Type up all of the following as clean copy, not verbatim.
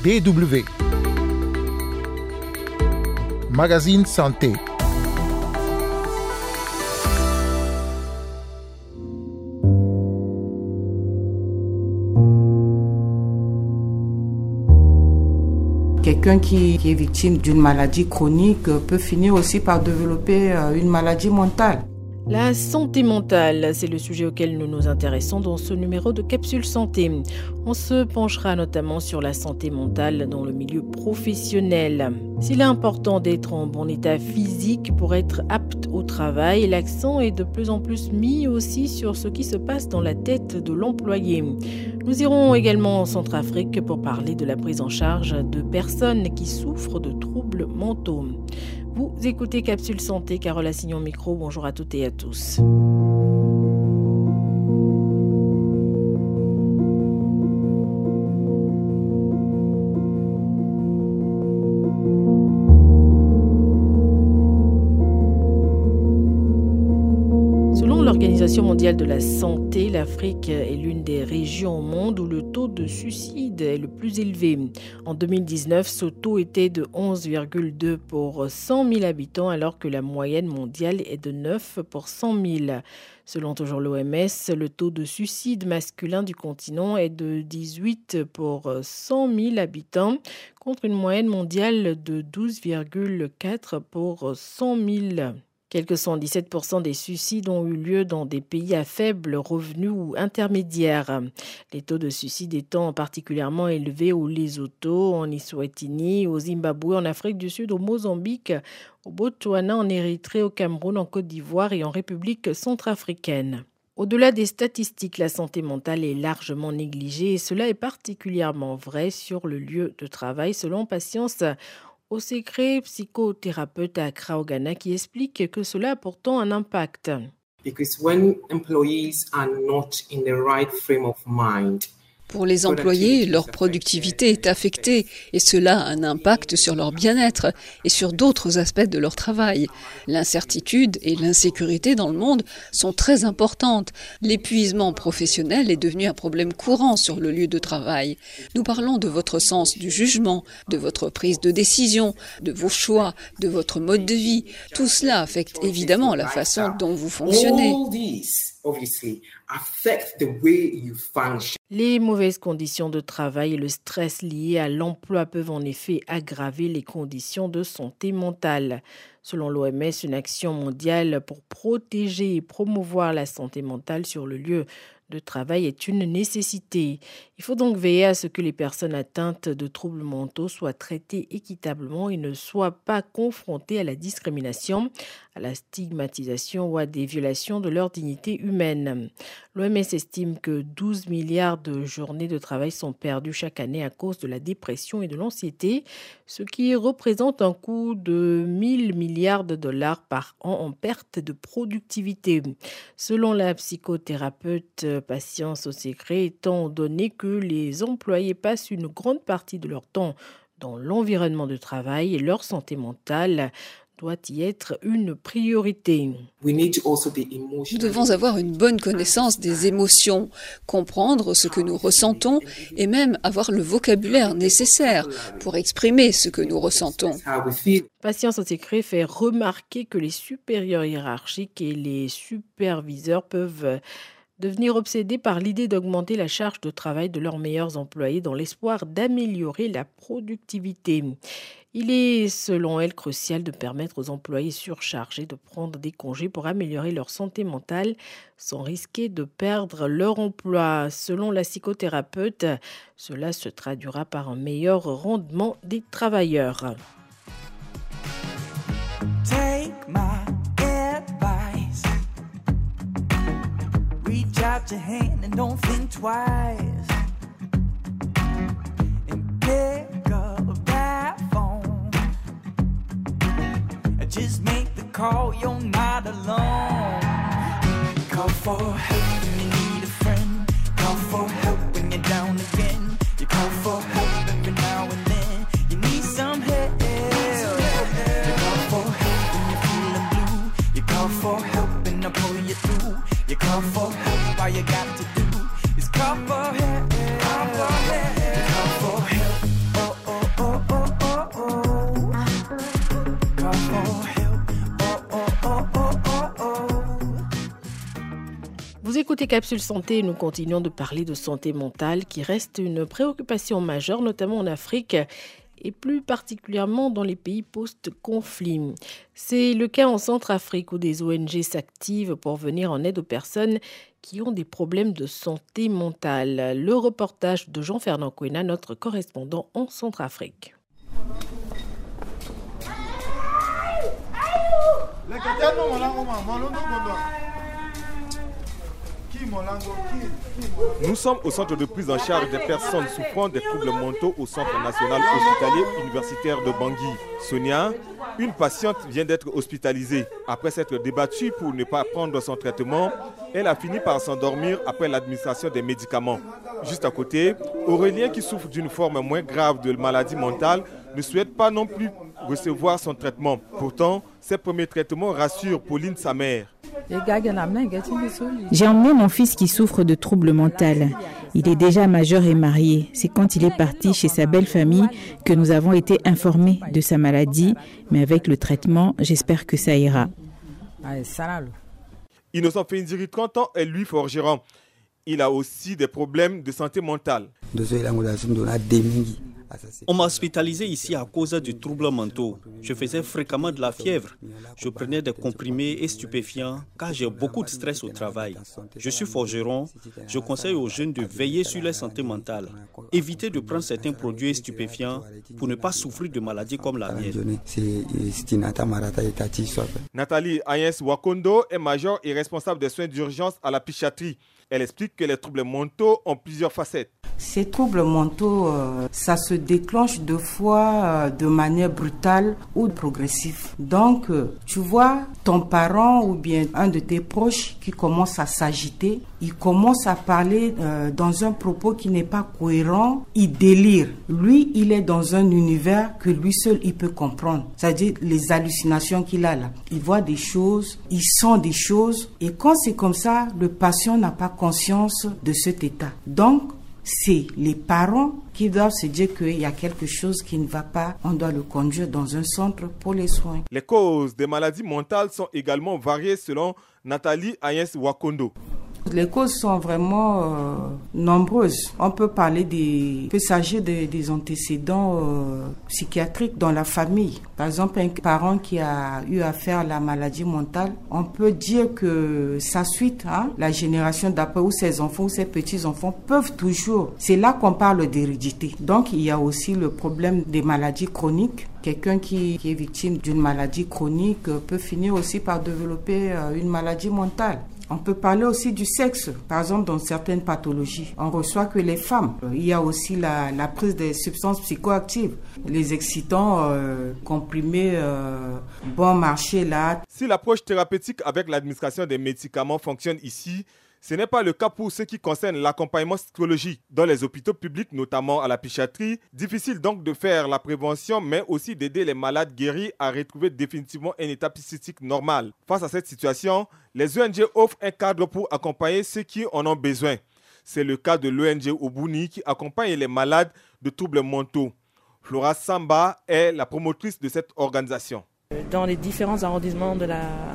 DW. Magazine Santé. Quelqu'un qui est victime d'une maladie chronique peut finir aussi par développer une maladie mentale. La santé mentale, c'est le sujet auquel nous nous intéressons dans ce numéro de Capsule Santé. On se penchera notamment sur la santé mentale dans le milieu professionnel. S'il est important d'être en bon état physique pour être apte au travail, l'accent est de plus en plus mis aussi sur ce qui se passe dans la tête de l'employé. Nous irons également en Centrafrique pour parler de la prise en charge de personnes qui souffrent de troubles mentaux. Vous écoutez Capsule Santé, Carole Assignon micro. Bonjour à toutes et à tous. Selon l'Organisation mondiale de la santé, l'Afrique est l'une des régions au monde où le taux de suicide est le plus élevé. En 2019, ce taux était de 11,2 pour 100 000 habitants, alors que la moyenne mondiale est de 9 pour 100 000. Selon toujours l'OMS, le taux de suicide masculin du continent est de 18 pour 100 000 habitants, contre une moyenne mondiale de 12,4 pour 100 000. Quelque 117% des suicides ont eu lieu dans des pays à faible revenu ou intermédiaires. Les taux de suicide étant particulièrement élevés au Lesotho, en Eswatini, au Zimbabwe, en Afrique du Sud, au Mozambique, au Botswana, en Érythrée, au Cameroun, en Côte d'Ivoire et en République centrafricaine. Au-delà des statistiques, la santé mentale est largement négligée et cela est particulièrement vrai sur le lieu de travail, selon Patience Osekre, psychothérapeute à Accra au Ghana, qui explique que cela a pourtant un impact. Because when employees are not in the right frame of mind, pour les employés, leur productivité est affectée et cela a un impact sur leur bien-être et sur d'autres aspects de leur travail. L'incertitude et l'insécurité dans le monde sont très importantes. L'épuisement professionnel est devenu un problème courant sur le lieu de travail. Nous parlons de votre sens du jugement, de votre prise de décision, de vos choix, de votre mode de vie. Tout cela affecte évidemment la façon dont vous fonctionnez. Les mauvaises conditions de travail et le stress lié à l'emploi peuvent en effet aggraver les conditions de santé mentale. Selon l'OMS, une action mondiale pour protéger et promouvoir la santé mentale sur le lieu de travail est une nécessité. Il faut donc veiller à ce que les personnes atteintes de troubles mentaux soient traitées équitablement et ne soient pas confrontées à la discrimination, à la stigmatisation ou à des violations de leur dignité humaine. L'OMS estime que 12 milliards de journées de travail sont perdues chaque année à cause de la dépression et de l'anxiété, ce qui représente un coût de 1 000 milliards de dollars par an en perte de productivité. Selon la psychothérapeute Patience Osekre, étant donné que les employés passent une grande partie de leur temps dans l'environnement de travail et leur santé mentale doit y être une priorité. Nous devons avoir une bonne connaissance des émotions, comprendre ce que nous ressentons et même avoir le vocabulaire nécessaire pour exprimer ce que nous ressentons. Patience Osekre fait remarquer que les supérieurs hiérarchiques et les superviseurs peuvent devenir obsédés par l'idée d'augmenter la charge de travail de leurs meilleurs employés dans l'espoir d'améliorer la productivité. Il est, selon elle, crucial de permettre aux employés surchargés de prendre des congés pour améliorer leur santé mentale sans risquer de perdre leur emploi. Selon la psychothérapeute, cela se traduira par un meilleur rendement des travailleurs. Take my advice. Reach out your hand and don't think twice. And pick up that phone. Just make the call, you're not alone. Call for help when you need a friend. Call for help when you're down again. You call for help every now and then. You need some help. You call for help when you're feeling blue. You call for help and I'll pull you through. You call for help, all you got to do is call for help. Call for help. You call for help. Oh, Côté capsule santé, nous continuons de parler de santé mentale qui reste une préoccupation majeure, notamment en Afrique et plus particulièrement dans les pays post-conflit. C'est le cas en Centrafrique où des ONG s'activent pour venir en aide aux personnes qui ont des problèmes de santé mentale. Le reportage de Jean-Fernand Kouena, notre correspondant en Centrafrique. Nous sommes au centre de prise en charge des personnes souffrant des troubles mentaux au Centre national hospitalier universitaire de Bangui. Sonia, une patiente, vient d'être hospitalisée. Après s'être débattue pour ne pas prendre son traitement, elle a fini par s'endormir après l'administration des médicaments. Juste à côté, Aurélien, qui souffre d'une forme moins grave de maladie mentale, ne souhaite pas non plus recevoir son traitement. Pourtant, ses premiers traitements rassurent Pauline, sa mère. J'ai emmené mon fils qui souffre de troubles mentaux. Il est déjà majeur et marié. C'est quand il est parti chez sa belle famille que nous avons été informés de sa maladie. Mais avec le traitement, j'espère que ça ira. Innocent Fendiri, 30 ans, est lui forgeron. Il a aussi des problèmes de santé mentale. On m'a hospitalisé ici à cause de troubles mentaux. Je faisais fréquemment de la fièvre. Je prenais des comprimés et stupéfiants car j'ai beaucoup de stress au travail. Je suis forgeron. Je conseille aux jeunes de veiller sur leur santé mentale. Éviter de prendre certains produits stupéfiants pour ne pas souffrir de maladies comme la mienne. Nathalie Ayens Wakondo est majeure et responsable des soins d'urgence à la psychiatrie. Elle explique que les troubles mentaux ont plusieurs facettes. Ces troubles mentaux, ça se déclenche deux fois de manière brutale ou progressive. Donc, tu vois ton parent ou bien un de tes proches qui commence à s'agiter, il commence à parler dans un propos qui n'est pas cohérent, il délire. Lui, il est dans un univers que lui seul, il peut comprendre. C'est-à-dire les hallucinations qu'il a là. Il voit des choses, il sent des choses. Et quand c'est comme ça, le patient n'a pas conscience de cet état. Donc, c'est les parents qui doivent se dire qu'il y a quelque chose qui ne va pas. On doit le conduire dans un centre pour les soins. Les causes des maladies mentales sont également variées selon Nathalie Ayens Wakondo. Les causes sont vraiment nombreuses. On peut parler peut s'agir des antécédents psychiatriques dans la famille. Par exemple, un parent qui a eu affaire à la maladie mentale, on peut dire que sa suite, la génération d'après ou ses enfants ou ses petits-enfants peuvent toujours. C'est là qu'on parle d'hérédité. Donc, il y a aussi le problème des maladies chroniques. Quelqu'un qui est victime d'une maladie chronique peut finir aussi par développer une maladie mentale. On peut parler aussi du sexe. Par exemple, dans certaines pathologies, on reçoit que les femmes. Il y a aussi la prise des substances psychoactives. Les excitants comprimés bon marché là. Si l'approche thérapeutique avec l'administration des médicaments fonctionne ici, ce n'est pas le cas pour ce qui concerne l'accompagnement psychologique. Dans les hôpitaux publics, notamment à la psychiatrie, difficile donc de faire la prévention, mais aussi d'aider les malades guéris à retrouver définitivement un état psychique normal. Face à cette situation, les ONG offrent un cadre pour accompagner ceux qui en ont besoin. C'est le cas de l'ONG Obuni qui accompagne les malades de troubles mentaux. Flora Samba est la promotrice de cette organisation. Dans les différents arrondissements de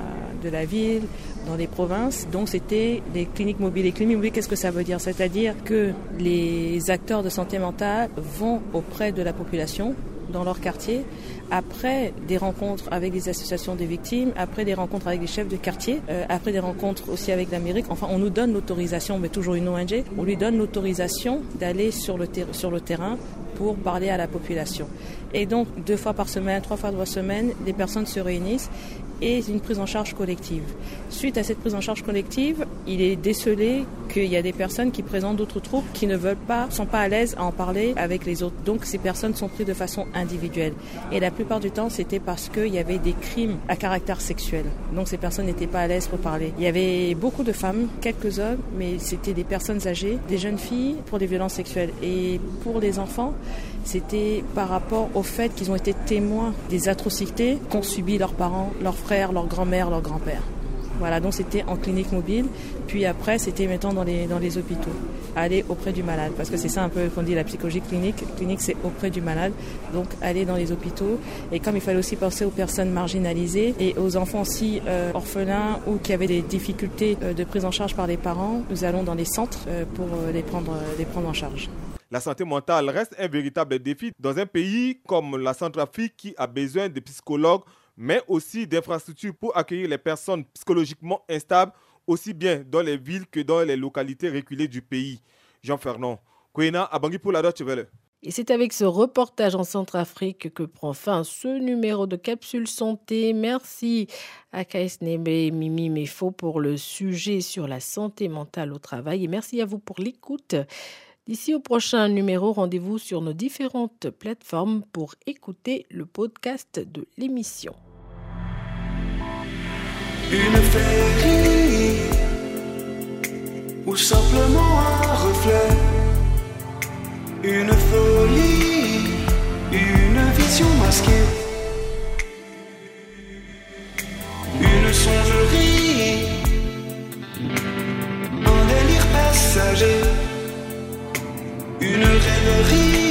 la ville, dans les provinces, donc c'était des cliniques mobiles. Les cliniques mobiles, qu'est-ce que ça veut dire ? C'est-à-dire que les acteurs de santé mentale vont auprès de la population dans leur quartier, après des rencontres avec des associations de victimes, après des rencontres avec des chefs de quartier, après des rencontres aussi avec la mairie. Enfin, on nous donne l'autorisation, mais toujours une ONG, on lui donne l'autorisation d'aller sur le terrain pour parler à la population. Et donc, 2 fois par semaine, 3 fois par semaine, des personnes se réunissent et une prise en charge collective. Suite à cette prise en charge collective, il est décelé qu'il y a des personnes qui présentent d'autres troubles qui ne sont pas à l'aise à en parler avec les autres. Donc ces personnes sont prises de façon individuelle. Et la plupart du temps, c'était parce qu'il y avait des crimes à caractère sexuel. Donc ces personnes n'étaient pas à l'aise pour parler. Il y avait beaucoup de femmes, quelques hommes, mais c'était des personnes âgées, des jeunes filles pour des violences sexuelles. Et pour les enfants, c'était par rapport au fait qu'ils ont été témoins des atrocités qu'ont subi leurs parents, leurs frères, leurs grands-mères, leurs grands-pères. Voilà, donc c'était en clinique mobile, puis après c'était maintenant dans les hôpitaux. aller auprès du malade. Parce que c'est ça un peu qu'on dit la psychologie clinique. Clinique, c'est auprès du malade. Donc, aller dans les hôpitaux. Et comme il fallait aussi penser aux personnes marginalisées et aux enfants aussi orphelins ou qui avaient des difficultés de prise en charge par les parents, nous allons dans les centres pour les prendre en charge. La santé mentale reste un véritable défi dans un pays comme la Centrafrique qui a besoin de psychologues, mais aussi d'infrastructures pour accueillir les personnes psychologiquement instables, aussi bien dans les villes que dans les localités reculées du pays. Jean Fernand, Kwena, Abangui pour la Deutsche Welle. Et c'est avec ce reportage en Centrafrique que prend fin ce numéro de Capsule Santé. Merci à Kaes Nebe et Mimi Mefo pour le sujet sur la santé mentale au travail. Et merci à vous pour l'écoute. D'ici au prochain numéro, rendez-vous sur nos différentes plateformes pour écouter le podcast de l'émission. Une féerie ou simplement un reflet, une folie, une vision masquée, une songerie, un délire passager, une rêverie.